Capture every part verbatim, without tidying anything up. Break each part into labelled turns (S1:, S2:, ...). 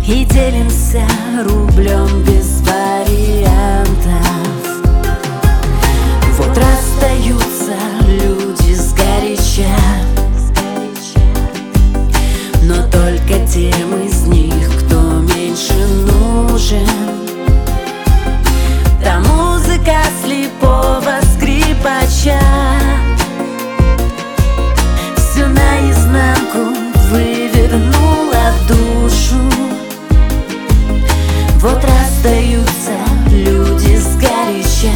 S1: и делимся рублем без вариантов. Вот расстаются люди сгоряча, но только тем из них, кто меньше нужен. Та музыка слепого скрипача всю наизнанку вывернула душу. Вот расстаются люди сгоряча,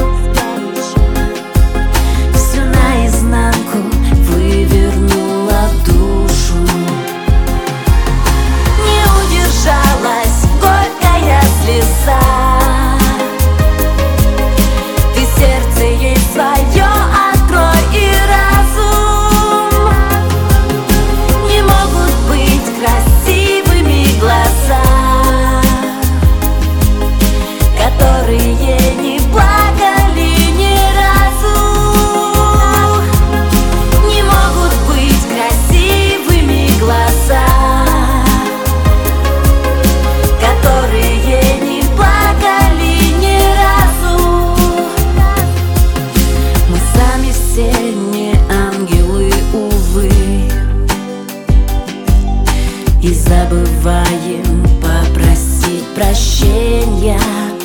S1: всю наизнанку вывернула душу. Не удержалась горькая слеза, ты сердце ей свое открой и разум. Не могут быть красивыми глаза, которые не плакали ни разу. Не могут быть красивыми глаза, которые не плакали ни разу. Мы сами все не ангелы, увы, и забываем попросить прощения.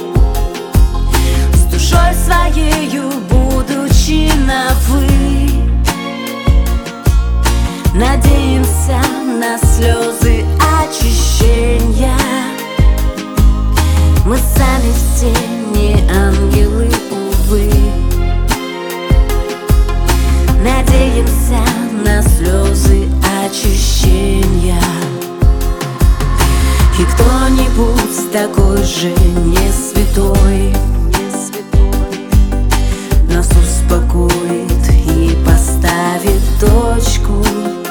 S1: С душой своею, будучи на «вы», надеемся на слезы очищения. Мы сами все не ангелы, увы, надеемся на слезы очищения. И кто-нибудь такой же не святой нас успокоит и поставит точку.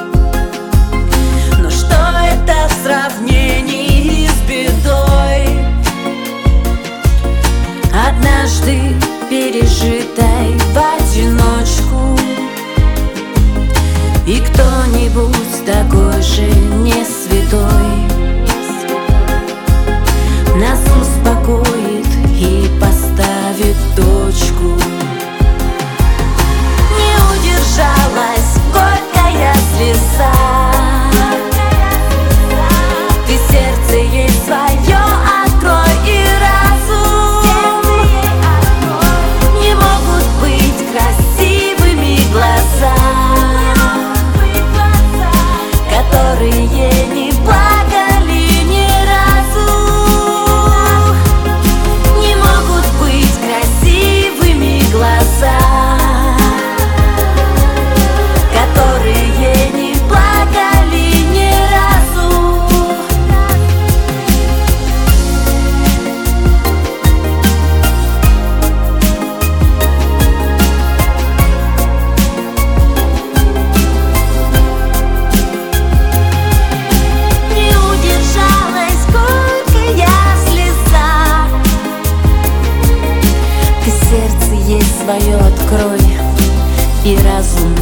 S1: Но что это в сравнении с бедой, однажды пережитой в одиночку? И кто-нибудь такой же не святой нас успокоит и поставит точку. Не удержалась горькая слеза, ты сердце ей свое открой и разум. Не могут быть красивыми глаза, которые не плакали ни разу. Не могут быть красивыми глаза, которые не плакали ни разу. Не удержалась горькая слеза, ты сердце ей свое открой и разум.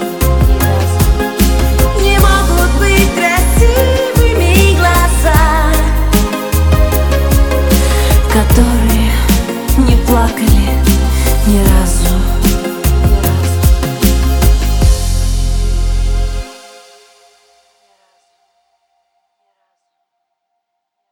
S1: Не могут быть красивыми глаза, которые не плакали